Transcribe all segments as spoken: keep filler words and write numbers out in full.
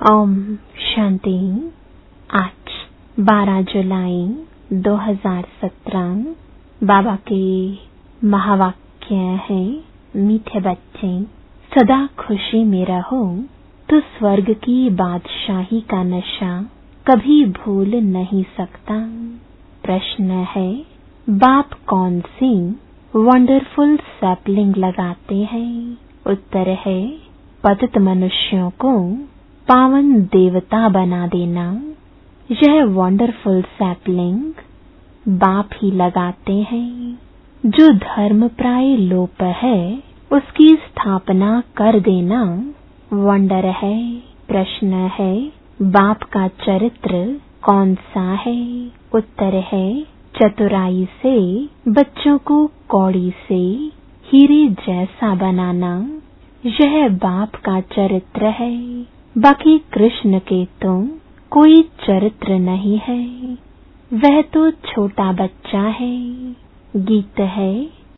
ओम शांति। आज बारह जुलाई दो हज़ार सत्रह। बाबा के महावाक्य है, मीठे बच्चे सदा खुशी में रहो तो स्वर्ग की बादशाही का नशा कभी भूल नहीं सकता। प्रश्न है, बाप कौन सी वंडरफुल सैपलिंग लगाते हैं? उत्तर है, पतित मनुष्यों को पावन देवता बना देना। यह वंडरफुल सैपलिंग बाप ही लगाते हैं। जो धर्म प्राय लोप है उसकी स्थापना कर देना वंडर है। प्रश्न है, बाप का चरित्र कौन सा है? उत्तर है, चतुराई से बच्चों को कौड़ी से हीरे जैसा बनाना। यह बाप का चरित्र है। बाकी कृष्ण के तो कोई चरित्र नहीं है, वह तो छोटा बच्चा है। गीत है,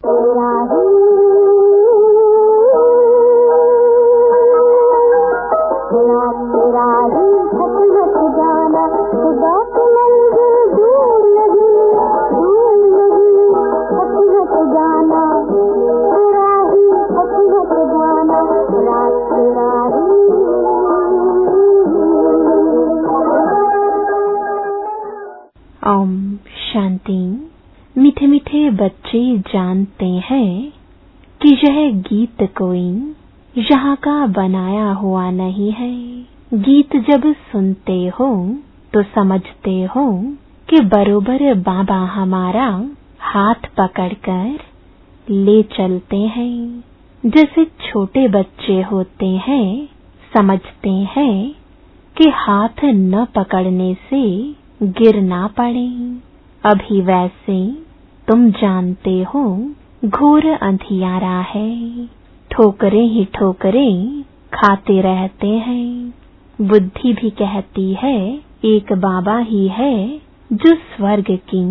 ओम शांति। मीठे मीठे बच्चे जानते हैं कि यह गीत कोई यहाँ का बनाया हुआ नहीं है। गीत जब सुनते हो तो समझते हो कि बरोबर बाबा हमारा हाथ पकड़कर ले चलते हैं। जैसे छोटे बच्चे होते हैं, समझते हैं कि हाथ न पकड़ने से गिर ना पड़े। अभी वैसे तुम जानते हो घोर अंधियारा है, ठोकरे ही ठोकरे खाते रहते हैं। बुद्धि भी कहती है एक बाबा ही है जो स्वर्ग की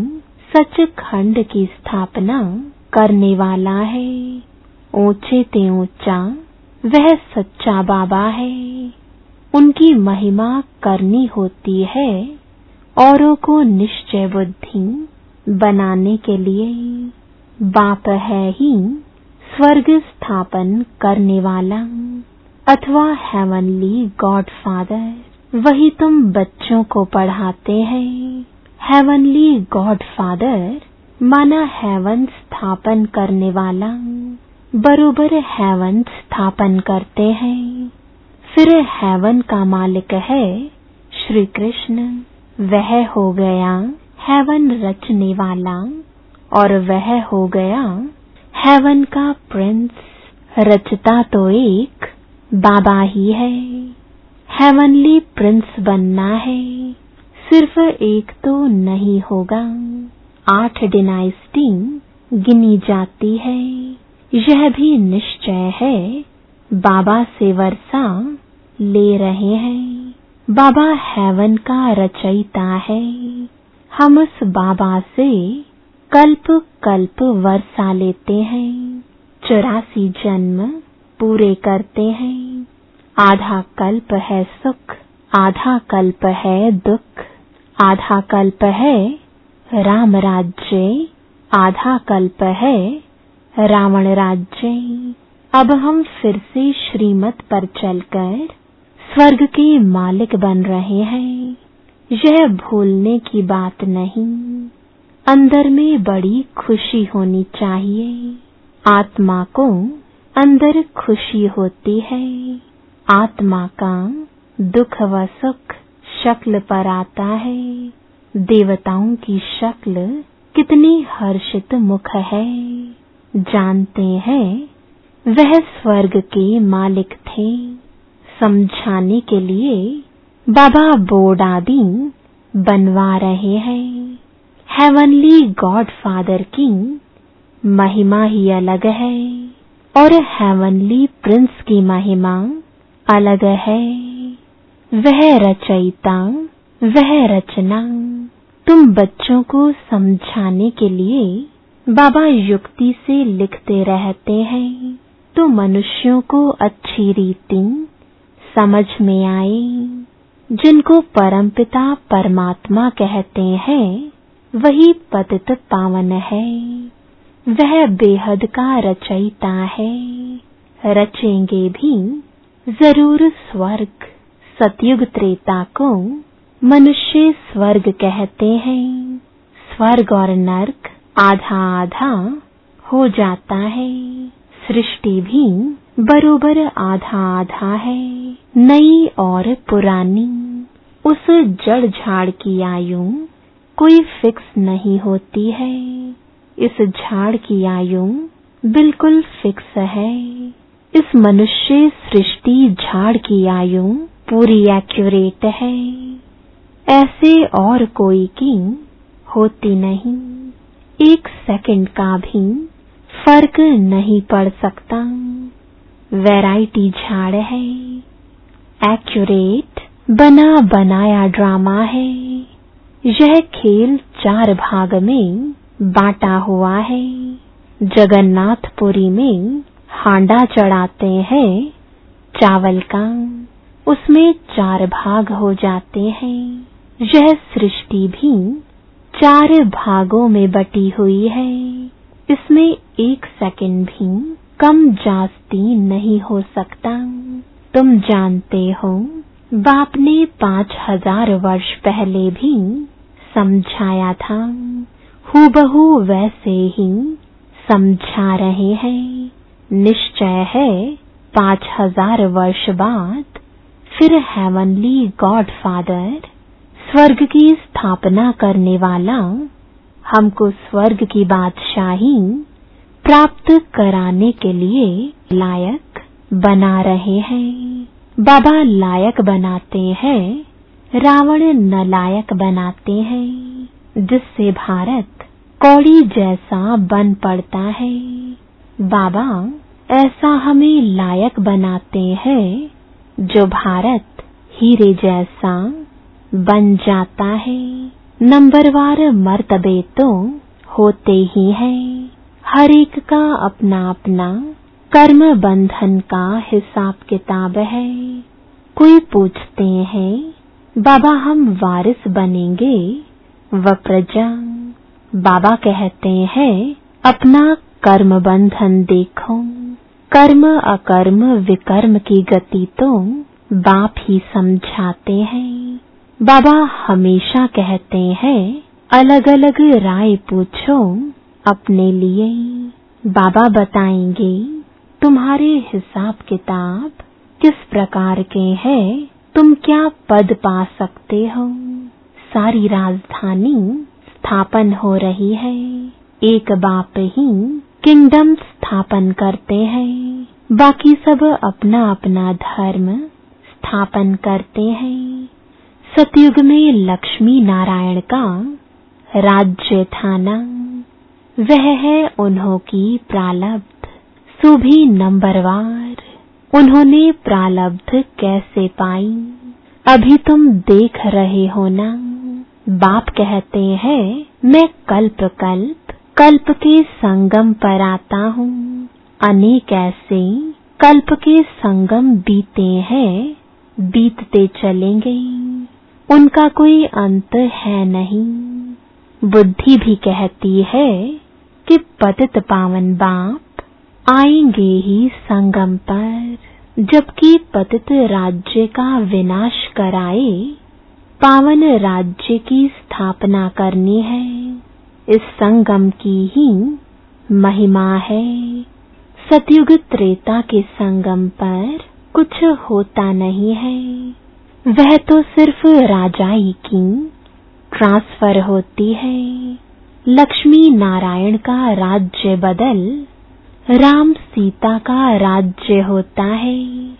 सचखंड की स्थापना करने वाला है। ऊंचे ते ऊंचा वह सच्चा बाबा है। उनकी महिमा करनी होती है औरों को निश्चय बुद्धि बनाने के लिए। बाप है ही स्वर्ग स्थापन करने वाला अथवा हेवनली गॉड फादर। वही तुम बच्चों को पढ़ाते हैं। हेवनली गॉड फादर माना हेवन स्थापन करने वाला। बरोबर हेवन स्थापन करते हैं। फिर हेवन का मालिक है श्री कृष्ण। वह हो गया हेवन रचने वाला और वह हो गया हेवन का प्रिंस। रचता तो एक बाबा ही है। हेवनली प्रिंस बनना है, सिर्फ एक तो नहीं होगा। आठ डिनाइस्टी गिनी जाती है। यह भी निश्चय है बाबा से वर्षा ले रहे हैं। बाबा हेवन का रचयिता है। हम उस बाबा से कल्प कल्प वर्षा लेते हैं। चौरासी जन्म पूरे करते हैं। आधा कल्प है सुख, आधा कल्प है दुख। आधा कल्प है राम राज्य, आधा कल्प है रावण राज्य। अब हम फिर से श्रीमत पर चलकर स्वर्ग के मालिक बन रहे हैं। यह भूलने की बात नहीं। अंदर में बड़ी खुशी होनी चाहिए। आत्मा को अंदर खुशी होती है। आत्मा का दुख व सुख शक्ल पर आता है। देवताओं की शक्ल कितनी हर्षित मुख है। जानते हैं वह स्वर्ग के मालिक थे। समझाने के लिए बाबा बोर्ड आदि बनवा रहे हैं। हेवनली गॉड फादर की महिमा ही अलग है और हेवनली प्रिंस की महिमा अलग है। वह रचयिता, वह रचना। तुम बच्चों को समझाने के लिए बाबा युक्ति से लिखते रहते हैं तो मनुष्यों को अच्छी रीति समझ में आए। जिनको परमपिता परमात्मा कहते हैं वही पतित पावन है। वह बेहद का रचयिता है। रचेंगे भी जरूर स्वर्ग। सतयुग त्रेता को मनुष्य स्वर्ग कहते हैं। स्वर्ग और नरक आधा आधा हो जाता है। सृष्टि भी बरोबर आधा आधा है, नई और पुरानी। उस जड़ झाड़ की आयु कोई फिक्स नहीं होती है। इस झाड़ की आयु बिल्कुल फिक्स है। इस मनुष्य सृष्टि झाड़ की आयु पूरी एक्यूरेट है। ऐसे और कोई की होती नहीं। एक सेकंड का भी फर्क नहीं पड़ सकता। वैरायटी झाड़ है। एक्यूरेट बना बनाया ड्रामा है। यह खेल चार भाग में बांटा हुआ है। जगन्नाथपुरी में हांडा चढ़ाते हैं चावल का, उसमें चार भाग हो जाते हैं। यह सृष्टि भी चार भागों में बटी हुई है। इसमें एक सेकंड भी कम जास्ती नहीं हो सकता। तुम जानते हो बाप ने पांच हजार वर्ष पहले भी समझाया था। हूबहू वैसे ही समझा रहे हैं। निश्चय है पांच हजार वर्ष बाद फिर हेवनली गॉड फादर, स्वर्ग की स्थापना करने वाला, हमको स्वर्ग की बादशाही प्राप्त कराने के लिए लायक बना रहे हैं। बाबा लायक बनाते हैं, रावण नालायक बनाते हैं, जिससे भारत कौड़ी जैसा बन पड़ता है। बाबा ऐसा हमें लायक बनाते हैं जो भारत हीरे जैसा बन जाता है। नंबरवार मर्तबे तो होते ही हैं। हर एक का अपना अपना कर्म बंधन का हिसाब किताब है। कोई पूछते हैं बाबा हम वारिस बनेंगे व प्रजा। बाबा कहते हैं अपना कर्म बंधन देखो। कर्म अकर्म विकर्म की गति तो बाप ही समझाते हैं। बाबा हमेशा कहते हैं अलग अलग राय पूछो अपने लिए। बाबा बताएंगे तुम्हारे हिसाब किताब किस प्रकार के हैं, तुम क्या पद पा सकते हो। सारी राजधानी स्थापन हो रही है। एक बाप ही किंगडम स्थापन करते हैं। बाकी सब अपना अपना धर्म स्थापन करते हैं। सतयुग में लक्ष्मी नारायण का राज्य था ना, वह है उन्हों की प्रालब्ध। सो भी नंबरवार उन्होंने प्रालब्ध कैसे पाई अभी तुम देख रहे हो ना। बाप कहते हैं मैं कल्प कल्प कल्प के संगम पर आता हूँ। अनेक ऐसे कल्प के संगम बीते हैं, बीतते चलेंगे, उनका कोई अंत है नहीं। बुद्धि भी कहती है कि पतित पावन बाप आएंगे ही संगम पर, जबकि पतित राज्य का विनाश कराए पावन राज्य की स्थापना करनी है। इस संगम की ही महिमा है। सतयुग त्रेता के संगम पर कुछ होता नहीं है। वह तो सिर्फ राजाई की ट्रांसफर होती है। लक्ष्मी नारायण का राज्य बदल राम सीता का राज्य होता है।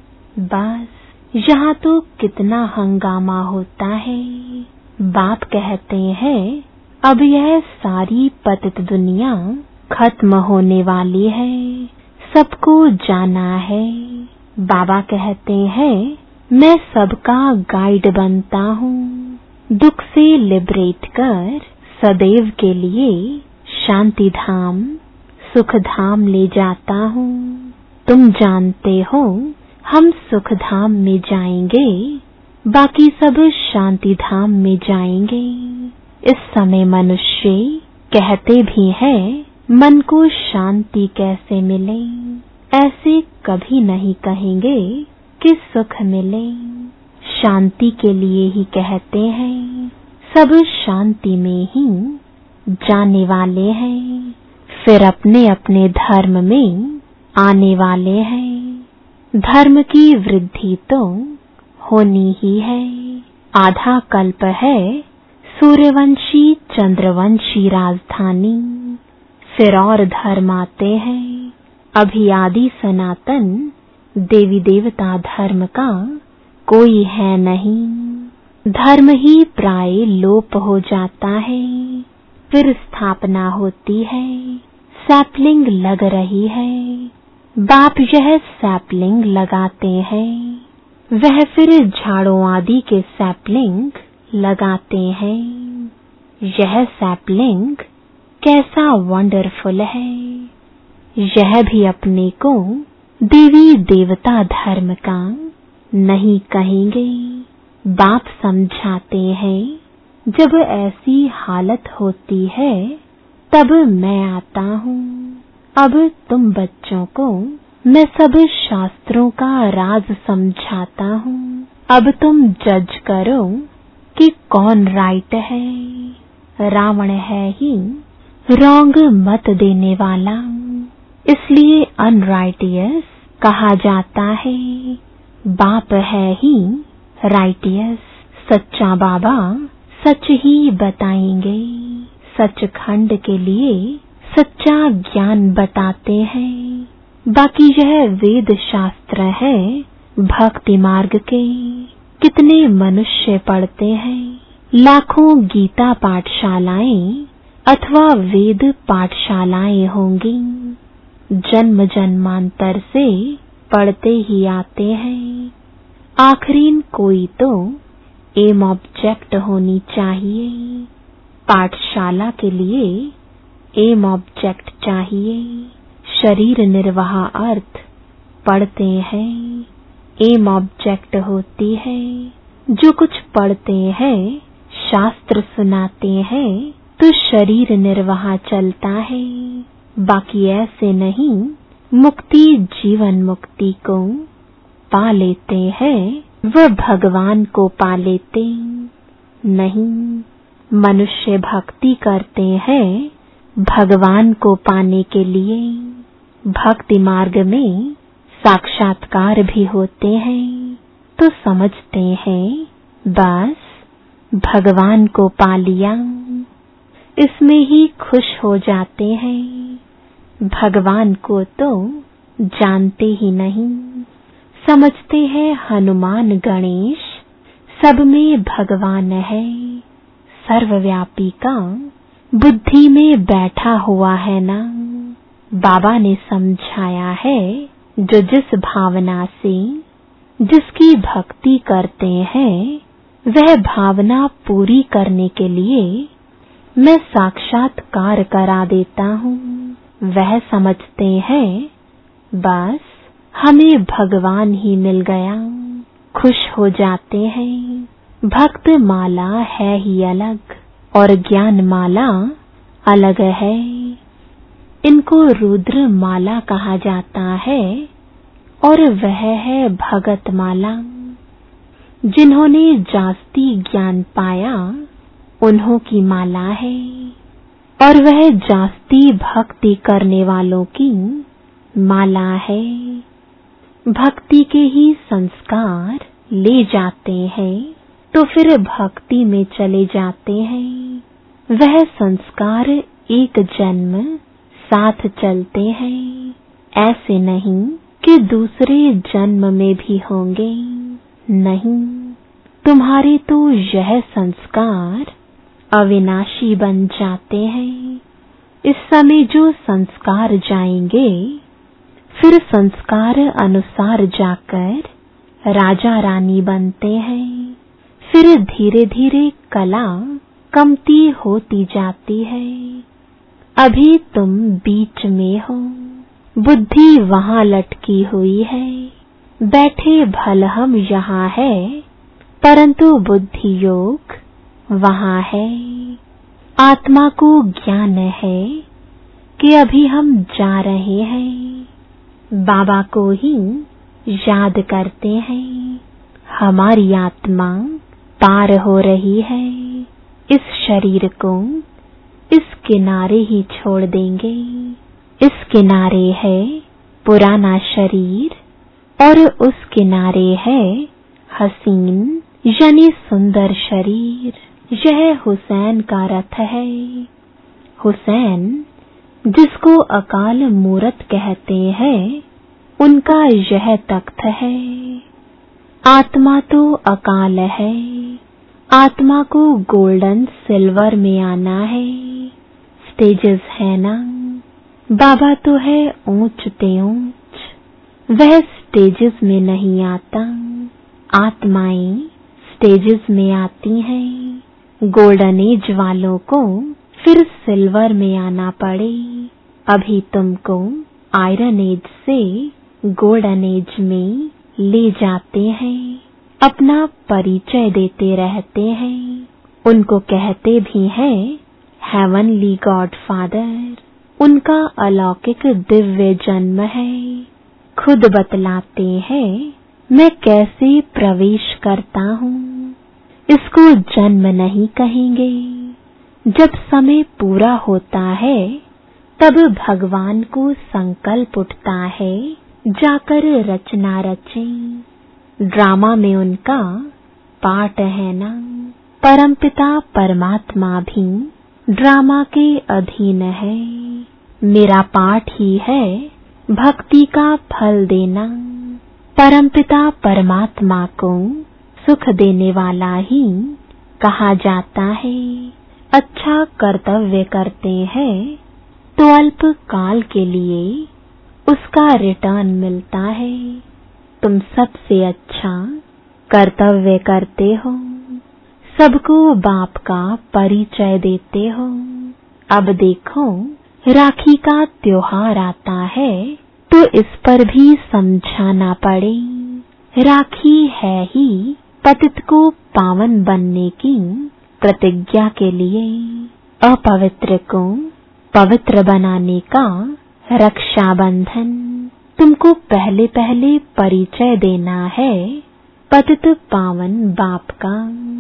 बस यहाँ तो कितना हंगामा होता है। बाप कहते हैं अब यह सारी पतित दुनिया खत्म होने वाली है, सबको जाना है। बाबा कहते हैं मैं सबका गाइड बनता हूँ। दुख से लिबरेट कर सदैव के लिए शांति धाम सुख धाम ले जाता हूँ। तुम जानते हो हम सुख धाम में जाएंगे, बाकी सब शांति धाम में जाएंगे। इस समय मनुष्य कहते भी हैं मन को शांति कैसे मिले, ऐसे कभी नहीं कहेंगे कि सुख मिले। शांति के लिए ही कहते हैं, सब शांति में ही जाने वाले हैं, फिर अपने अपने धर्म में आने वाले हैं। धर्म की वृद्धि तो होनी ही है। आधा कल्प है सूर्यवंशी चंद्रवंशी राजधानी, फिर और धर्म आते हैं। अभी आदि सनातन देवी देवता धर्म का कोई है नहीं। धर्म ही प्राय लोप हो जाता है, फिर स्थापना होती है। सैपलिंग लग रही है, बाप यह सैपलिंग लगाते हैं, वह फिर झाड़ों आदि के सैपलिंग लगाते हैं। यह सैपलिंग कैसा वंडरफुल है। यह भी अपने को देवी देवता धर्म का नहीं कहेंगे। बाप समझाते हैं, जब ऐसी हालत होती है तब मैं आता हूँ। अब तुम बच्चों को मैं सब शास्त्रों का राज समझाता हूँ। अब तुम जज करो कि कौन राइट है। रावण है ही रॉन्ग मत देने वाला, इसलिए अनराइटियस कहा जाता है। बाप है ही राइटियस। सच्चा बाबा सच ही बताएंगे। सचखंड के लिए सच्चा ज्ञान बताते हैं। बाकी यह वेद शास्त्र है भक्ति मार्ग के। कितने मनुष्य पढ़ते हैं, लाखों गीता पाठशालाएं अथवा वेद पाठशालाएं होंगी। जन्म जन्मांतर से पढ़ते ही आते हैं। आखिरीन कोई तो एम ऑब्जेक्ट होनी चाहिए। पाठशाला के लिए एम ऑब्जेक्ट चाहिए। शरीर निर्वाह अर्थ पढ़ते हैं, एम ऑब्जेक्ट होती है। जो कुछ पढ़ते हैं, शास्त्र सुनाते हैं, तो शरीर निर्वाह चलता है। बाकी ऐसे नहीं मुक्ति जीवन मुक्ति को पा लेते हैं, वह भगवान को पा लेते नहीं। मनुष्य भक्ति करते हैं भगवान को पाने के लिए। भक्ति मार्ग में साक्षात्कार भी होते हैं, तो समझते हैं बस भगवान को पा लिया। इसमें ही खुश हो जाते हैं। भगवान को तो जानते ही नहीं। समझते हैं हनुमान गणेश सब में भगवान है। सर्वव्यापी का बुद्धि में बैठा हुआ है ना। बाबा ने समझाया है, जो जिस भावना से जिसकी भक्ति करते हैं, वह भावना पूरी करने के लिए मैं साक्षात्कार करा देता हूँ। वह समझते हैं बस हमें भगवान ही मिल गया, खुश हो जाते हैं। भक्त माला है ही अलग और ज्ञान माला अलग है। इनको रुद्र माला कहा जाता है और वह है भगत माला। जिन्होंने जास्ती ज्ञान पाया उन्हों की माला है, और वह जास्ती भक्ति करने वालों की माला है। भक्ति के ही संस्कार ले जाते हैं, तो फिर भक्ति में चले जाते हैं। वह संस्कार एक जन्म साथ चलते हैं, ऐसे नहीं कि दूसरे जन्म में भी होंगे। नहीं, तुम्हारे तो यह संस्कार अविनाशी बन जाते हैं। इस समय जो संस्कार जाएंगे, फिर संस्कार अनुसार जाकर राजा रानी बनते हैं। फिर धीरे धीरे कला कमती होती जाती है। अभी तुम बीच में हो, बुद्धि वहां लटकी हुई है। बैठे भल हम यहाँ है, परंतु बुद्धि योग वहाँ है। आत्मा को ज्ञान है कि अभी हम जा रहे हैं, बाबा को ही याद करते हैं। हमारी आत्मा पार हो रही है, इस शरीर को इस किनारे ही छोड़ देंगे। इस किनारे है पुराना शरीर और उस किनारे है हसीन यानी सुंदर शरीर। यह हुसैन का रथ है। हुसैन जिसको अकाल मूरत कहते हैं, उनका यह तख्त है। आत्मा तो अकाल है, आत्मा को गोल्डन सिल्वर में आना है। स्टेजेस है ना, बाबा तो है ऊंच ते ऊंच, वह स्टेजेस में नहीं आता। आत्माएं स्टेजेस में आती हैं। गोल्डन एज वालों को फिर सिल्वर में आना पड़े। अभी तुमको आयरन एज से गोल्डन एज में ले जाते हैं, अपना परिचय देते रहते हैं। उनको कहते भी हैं हेवनली गॉड फादर। उनका अलौकिक दिव्य जन्म है। खुद बतलाते हैं मैं कैसे प्रवेश करता हूँ। इसको जन्म नहीं कहेंगे। जब समय पूरा होता है तब भगवान को संकल्प उठता है जाकर रचना रचें। ड्रामा में उनका पार्ट है ना। परमपिता परमात्मा भी ड्रामा के अधीन है। मेरा पाठ ही है भक्ति का फल देना। परमपिता परमात्मा को सुख देने वाला ही कहा जाता है। अच्छा कर्तव्य करते हैं तो अल्प काल के लिए उसका रिटर्न मिलता है। तुम सबसे अच्छा कर्तव्य करते हो, सबको बाप का परिचय देते हो। अब देखो राखी का त्योहार आता है तो इस पर भी समझाना पड़े। राखी है ही पतित को पावन बनने की प्रतिज्ञा के लिए, अपवित्र को पवित्र बनाने का रक्षाबंधन। तुमको पहले पहले परिचय देना है पतित पावन बाप का।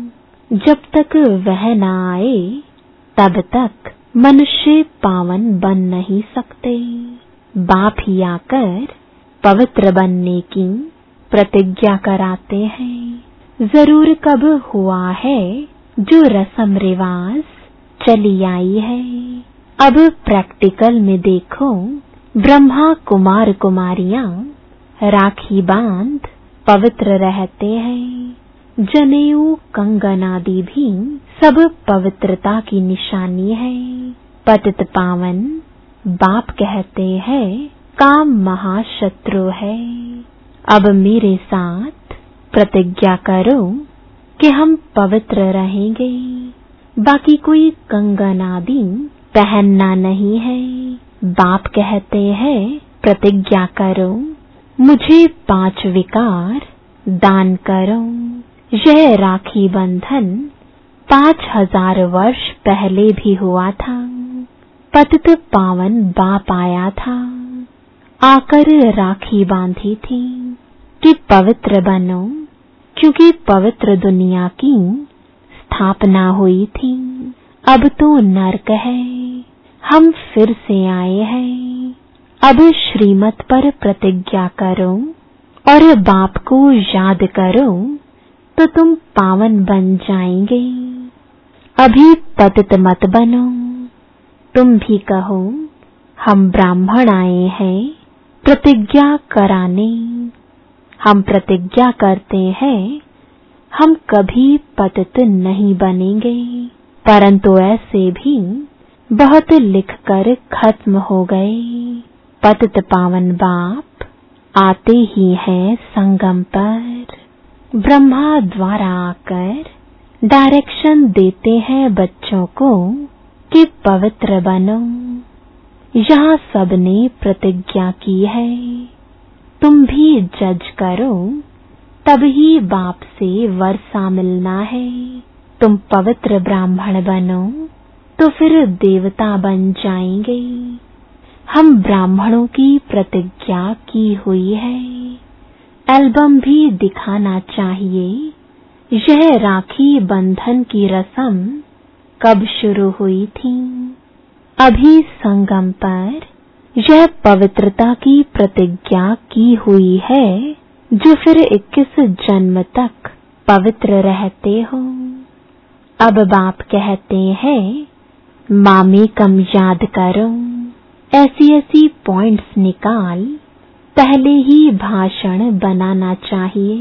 जब तक वह न आए तब तक मनुष्य पावन बन नहीं सकते। बाप ही आकर पवित्र बनने की प्रतिज्ञा कराते हैं। जरूर कब हुआ है जो रस्म रिवाज चली आई है। अब प्रैक्टिकल में देखो, ब्रह्मा कुमार कुमारियां राखी बांध पवित्र रहते हैं। जनेऊ कंगन आदि भी सब पवित्रता की निशानी है। पतित पावन बाप कहते हैं काम महाशत्रु है। अब मेरे साथ प्रतिज्ञा करो कि हम पवित्र रहेंगे। बाकी कोई कंगन आदि पहनना नहीं है। बाप कहते हैं प्रतिज्ञा करो, मुझे पांच विकार दान करो। यह राखी बंधन पांच हजार वर्ष पहले भी हुआ था। पतित पावन बाप आया था, आकर राखी बांधी थी कि पवित्र बनो, क्योंकि पवित्र दुनिया की स्थापना हुई थी। अब तो नरक है, हम फिर से आए हैं। अब श्रीमत पर प्रतिज्ञा करो और बाप को याद करो तो तुम पावन बन जाएंगे। अभी पतित मत बनो। तुम भी कहो हम ब्राह्मण आए हैं प्रतिज्ञा कराने। हम प्रतिज्ञा करते हैं हम कभी पतित नहीं बनेंगे। परंतु ऐसे भी बहुत लिखकर खत्म हो गए। पतित पावन बाप आते ही हैं संगम पर। ब्रह्मा द्वारा आकर डायरेक्शन देते हैं बच्चों को कि पवित्र बनो। यहाँ सबने प्रतिज्ञा की है, तुम भी जज करो, तब ही बाप से वर्षा मिलना है। तुम पवित्र ब्राह्मण बनो तो फिर देवता बन जाएंगे। हम ब्राह्मणों की प्रतिज्ञा की हुई है। एल्बम भी दिखाना चाहिए। यह राखी बंधन की रस्म कब शुरू हुई थी? अभी संगम पर यह पवित्रता की प्रतिज्ञा की हुई है, जो फिर इक्कीस जन्म तक पवित्र रहते हो। अब बाप कहते हैं, मामी कम याद करो। ऐसी ऐसी पॉइंट्स निकाल पहले ही भाषण बनाना चाहिए।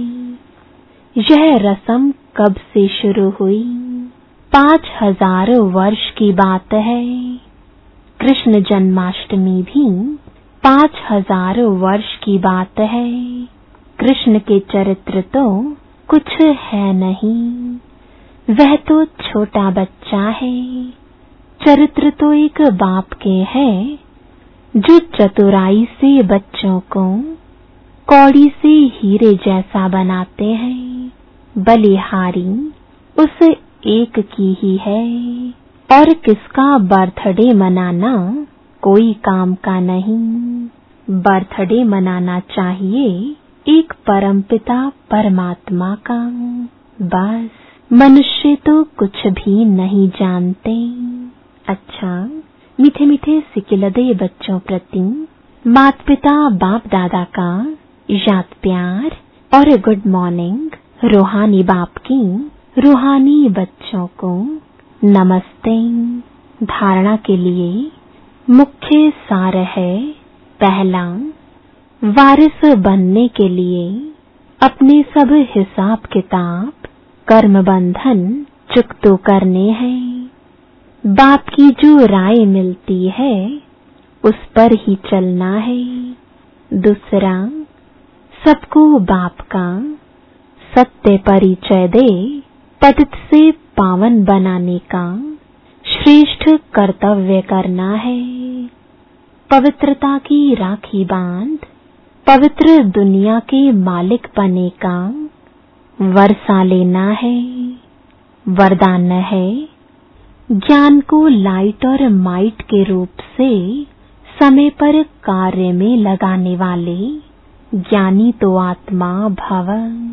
यह रस्म कब से शुरू हुई? पांच हजार वर्ष की बात है। कृष्ण जन्माष्टमी भी पांच हजार वर्ष की बात है। कृष्ण के चरित्र तो कुछ है नहीं, वह तो छोटा बच्चा है। चरित्र तो एक बाप के हैं, जो चतुराई से बच्चों को कौड़ी से हीरे जैसा बनाते हैं। बलिहारी उस एक की ही है, और किसका बर्थडे मनाना कोई काम का नहीं। बर्थडे मनाना चाहिए एक परमपिता परमात्मा का। बस मनुष्य तो कुछ भी नहीं जानते। अच्छा, मीठे मीठे सिकिलदे बच्चों प्रति माता पिता बाप दादा का याद प्यार और गुड मॉर्निंग। रूहानी बाप की रूहानी बच्चों को नमस्ते। धारणा के लिए मुख्य सार है। पहला, वारिस बनने के लिए अपने सब हिसाब किताब कर्म बंधन चुकतो करने हैं। बाप की जो राय मिलती है उस पर ही चलना है। दूसरा, सबको बाप का सत्य परिचय दे पतित से पावन बनाने का श्रेष्ठ कर्तव्य करना है। पवित्रता की राखी बांध पवित्र दुनिया के मालिक बने का वर्षा लेना है। वरदान है, ज्ञान को लाइट और माइट के रूप से समय पर कार्य में लगाने वाले ज्ञानी तो आत्मा भव।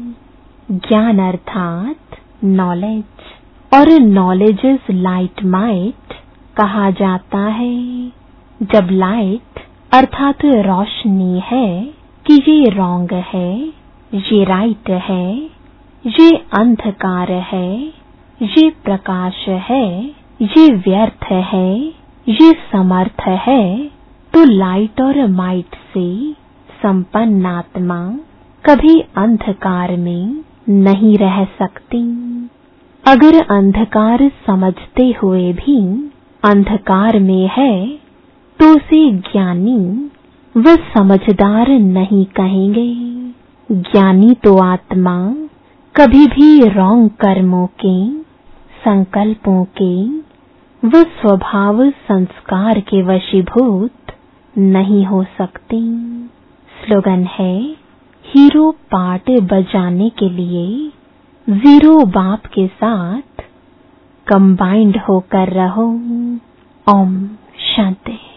ज्ञान अर्थात नॉलेज, और नॉलेज इज लाइट माइट कहा जाता है। जब लाइट अर्थात रोशनी है कि ये रॉन्ग है, ये राइट है, ये अंधकार है, ये प्रकाश है, ये व्यर्थ है, ये समर्थ है, तो लाइट और माइट से संपन्न आत्मा कभी अंधकार में नहीं रह सकती। अगर अंधकार समझते हुए भी अंधकार में है तो उसे ज्ञानी व समझदार नहीं कहेंगे। ज्ञानी तो आत्मा कभी भी रॉन्ग कर्मों के, संकल्पों के व स्वभाव संस्कार के वशीभूत नहीं हो सकती। स्लोगन है, हीरो पार्ट बजाने के लिए जीरो बाप के साथ कंबाइंड होकर रहो। ओम शांति।